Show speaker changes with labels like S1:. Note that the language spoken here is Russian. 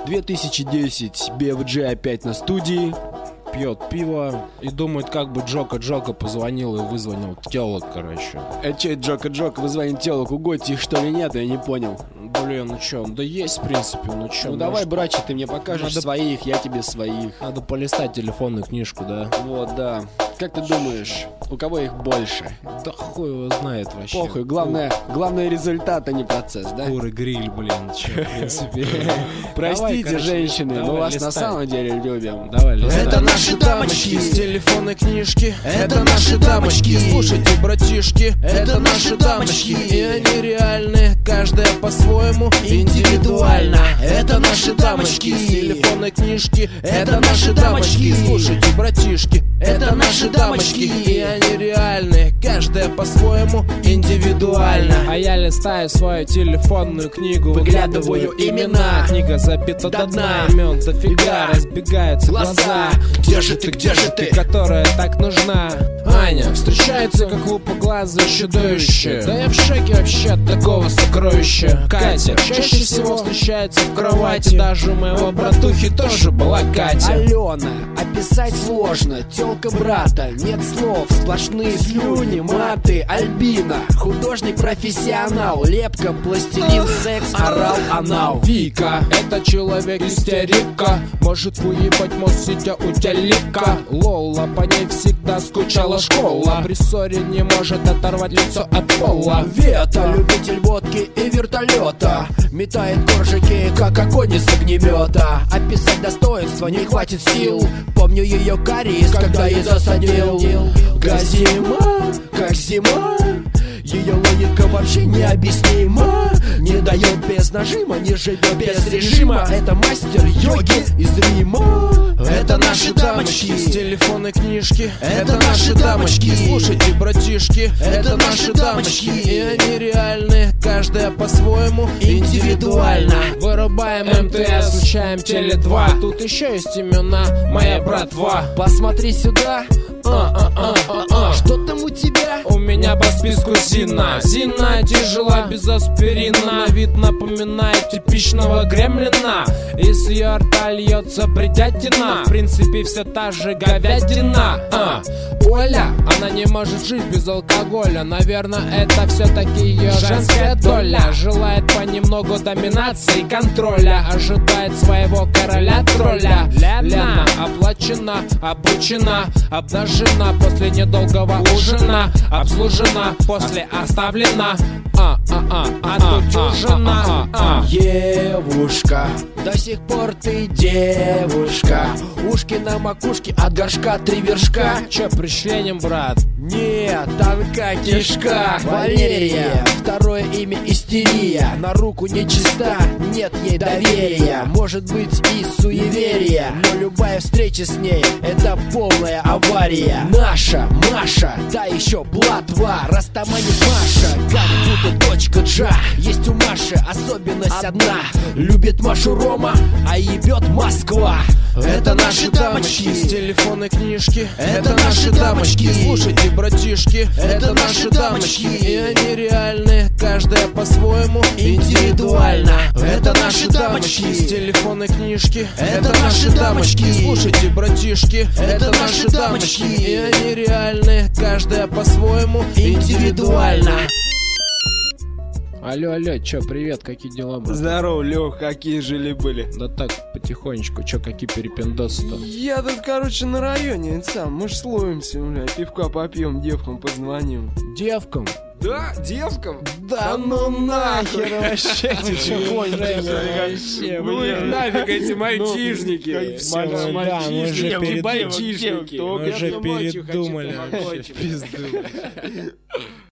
S1: 2010. BFG опять на студии.
S2: Пьет пиво и думает, как бы Джока позвонил и вызвонил телок, короче.
S1: Че Джока вызвонит телок? У Готти их что ли нет? Я не понял.
S2: Блин, ну чё, да есть, в принципе, ну чё.
S1: Ну давай, братчик, ты мне покажешь своих, я тебе своих.
S2: Надо полистать телефонную книжку, да?
S1: Вот, да. Как ты думаешь, у кого их больше?
S2: Да хуй его знает вообще.
S1: Похуй, главное результат, а не процесс, да?
S2: Куры гриль, блин, чё, в принципе.
S1: Простите, женщины, мы вас на самом деле любим.
S2: Давай, листай.
S3: Это наши дамочки с телефонной книжки. Это наши дамочки, слушайте, братишки. Это наши дамочки, и они реальны, каждая по-своему, индивидуально. Это наши дамочки с телефонной книжки. Это наши дамочки, слушайте, братишки. Это наши дамочки, и они реальны, каждая по-своему, индивидуально.
S2: А я листаю свою телефонную книгу, выглядываю имена. Книга забита до дна, имен дофига, разбегаются глаза.
S3: Где же ты,
S2: которая так нужна? Аня встречается, как лупоглазое чудовище. Да я в шоке вообще от такого сокровища. Катя чаще всего встречается в кровати. Даже у моего братухи тоже была Катя.
S1: Алена, описать сложно, тёлка брата. Нет слов, сплошные слюни, маты. Альбина, художник-профессионал. Лепка, пластилин, секс, орал, анал.
S2: Вика, это человек-истерика. Может уебать мозг, сидя у телека. Лола, по ней всегда скучала школа. При ссоре не может оторвать лицо от пола.
S1: Вета, любитель водки и вертолета. Метает коржики, как огонь из огнемета. Описать достоинство не хватит сил. Помню ее кариес, когда ей засадил. Газима, как зима. Ее логика вообще необъяснима. Не дает без нажима, не живет без режима. Это мастер йоги из Рима.
S3: Это наши дамочки с телефонной книжки. Это наши дамочки, слушайте, братишки. Это наши дамочки, и они реальны, каждая по-своему, индивидуально.
S2: Вырубаем МТС, включаем Теле2. Тут еще есть имена, моя братва.
S1: Посмотри сюда. Что там у тебя?
S2: У меня по списку Зина. Зина тяжела без аспирина. На вид напоминает типичного гремлина. Из ее рта льется бредятина. В принципе все та же говядина. Оля, она не может жить без алкоголя. Наверное, это все-таки ее женская доля. Желает понемногу доминации и контроля. Ожидает своего короля тролля. Лена оплачена, обучена, обнажена после недолгого ужина. Обслужена, после оставлена. Отутюжена.
S1: Девушка, до сих пор ты девушка. Ушки на макушке, от горшка 3 вершка.
S2: Че пришленем, брат?
S1: Нет, тонка кишка. Валерия, второе имя истерия. На руку нечиста, нет ей доверия. Может быть и суеверия, но любая встреча с ней это полная авария. Наша Маша, да еще блатва. Растаманит Маша, как будто дочка Джа. Есть у Маши особенность одна. Любит Машу Рома, а ебет Москва.
S3: Это наши дамочки с телефонной книжки. Это наши дамочки, слушайте, братишки. Это наши дамочки, и они реальны, каждая по-своему, индивидуально. Это наши дамочки с телефонной книжки. Это наши дамочки, слушайте, братишки. Это наши дамочки, и они реальны, каждая по-своему, индивидуально.
S2: Алло, чё, привет, какие дела, брат?
S4: Здорово, Лёх, какие жили-были?
S2: Да так, потихонечку, чё, какие перепиндосы-то?
S4: Я тут, короче, на районе, сам, мы ж словимся, бля, пивка попьем, девкам позвоним.
S2: Девкам?
S4: Да, девкам?
S2: Да ну нахер вообще, ты чё вообще,
S4: ну их нафиг эти мальчишники.
S2: Мы уже передумали вообще в пизду.